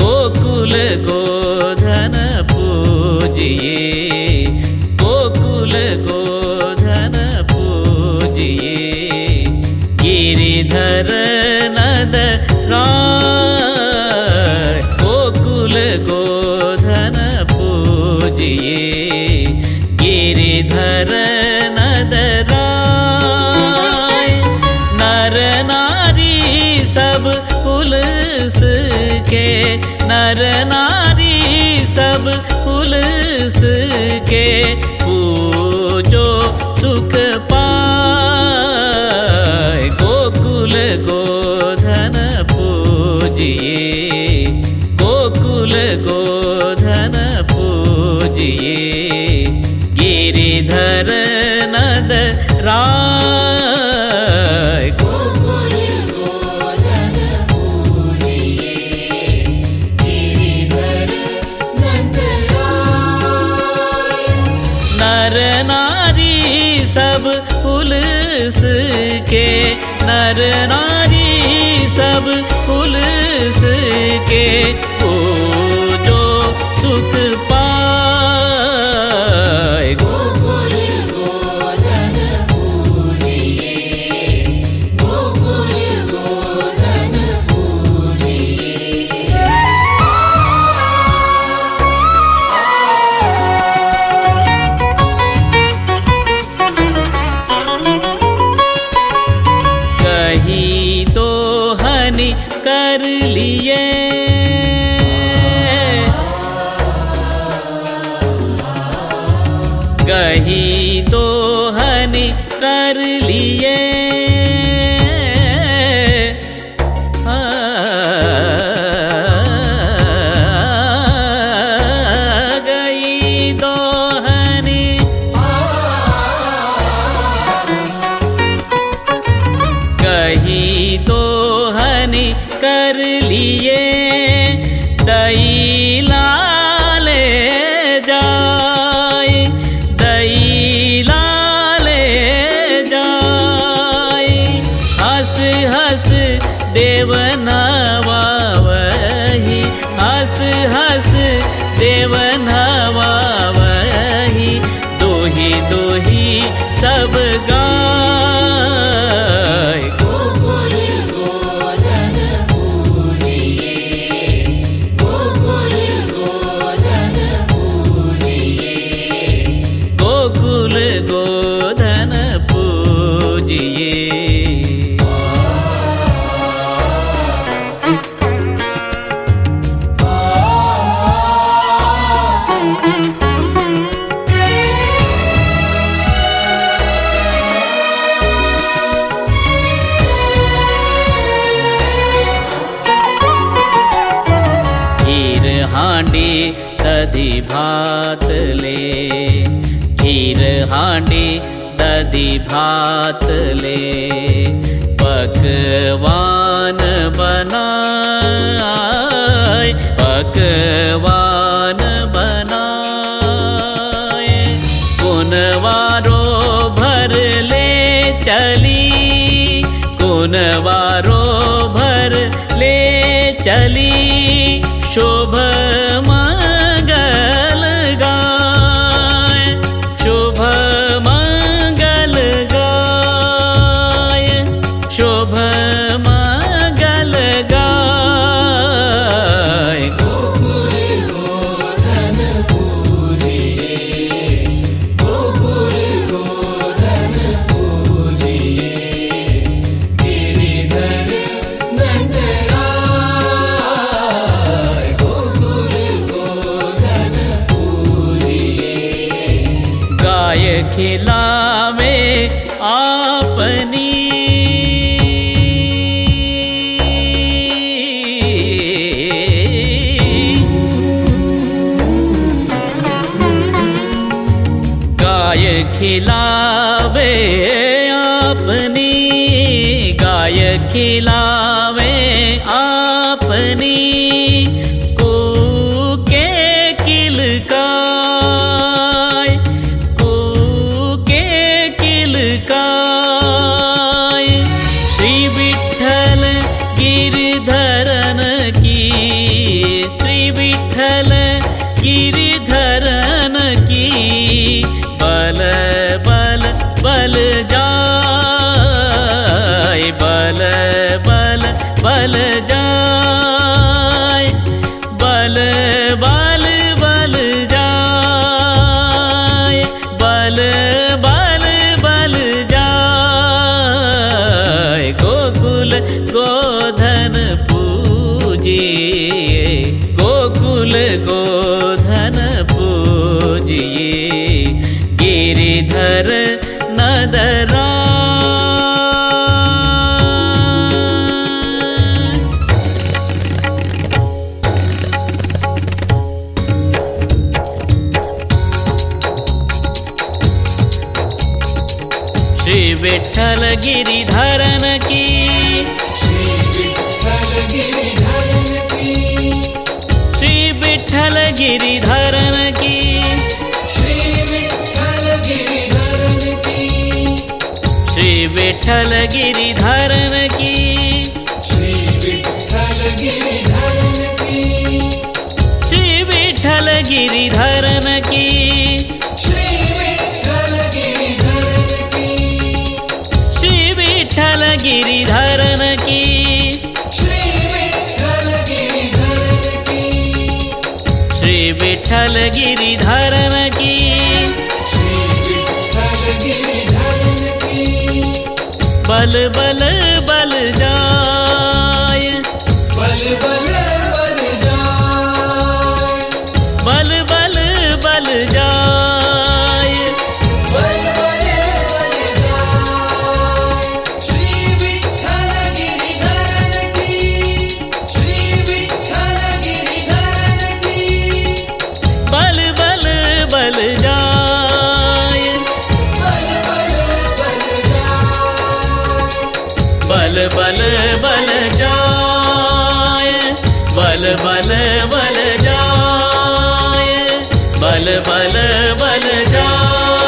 गोकुल गोधन पूजिए, गोकुल गोधन पूजिए। गिरिधर नद राय गोकुल गोधन पूजिए, गिरिधर नद राय। नर नारी सब उल्स के, नर नारी सब उल्स के, पूजो सुख पाए। गोकुल गोधन पूजिए, गोकुल गोधन पूजिए। गिरिधर नद राय गोकुल गोधन पूजिए, गिरिधर नंद राय। नर नारी सब उल्स के, नर नारी सब उल्स के, पूजो सुख पाए। गोकुल गोधन पूजिए, गोकुल गोधन पूजिए। कही तो हनि कर लिए, कही तो हनि कर लिए। गई तो हनि, कही तो हनि कर लिए। दई लाले जाए, दई लाले जाए। हंस हंस देव नवावही, हंस हंस देव नवावही। दोही दोही सब गाय। गोकुल गोधन पूजिए, गोकुल गोधन पूजिए। गोकुल गोधन पूजिए। खीर हांडी दधी भात ले, खीर हांडी दधी भात ले। पकवान बनाए, पकवान बनाए। कुनवारो भर ले चली, कुनवारो भर ले चली। शुभ मंगल गाय, शुभ मंगल गाय, शुभ मंगल गाय। गोकुल गोधन पूजिए, गोकुल गोधन पूजिए। गिरिधर नंद राय, गोकुल गोधन पूजिए। गाय खिलावे आपनी, गाय खिलावे अपनी, गाय खिलावे अपनी। कूके किलकाय, कूके किलकाय। श्री विठ्ठल गिरधरन की विठ्ठल गिरिधरन की बल बल बल जाय बल बल बल जाय बल बल बल जाय बल बल बल जाय गोकुल गोधन पूजिए गोकुल गोधन पूजिए गिरिधर नदरा श्री विठ्ठल गिरिधरन की श्री विठ्ठल गिरिधरन की श्री विठ्ठल गिरिधरन की श्री विठ्ठल गिरिधरन की श्री विठ्ठल गिरिधरन की श्री विठ्ठल गिरिधरन की श्री विठ्ठल गिरिधरन की श्री विठ्ठल गिरिधरन की श्री विठ्ठल गिरिधरन की श्री विठ्ठल गिरिधरन की श्री विठ्ठल गिरिधरन की श्री विठ्ठल गिरिधरन की बल बल बल जाय बल बल बल जाय बल बल बल जाय बल बल बल जाय श्री विठ्ठल गिरिधरन की श्री विठ्ठल गिरिधरन की बल बल बल जाय बल बल बल जाय बल बल बल जाय बल बल बल जाय बल बल बल जाय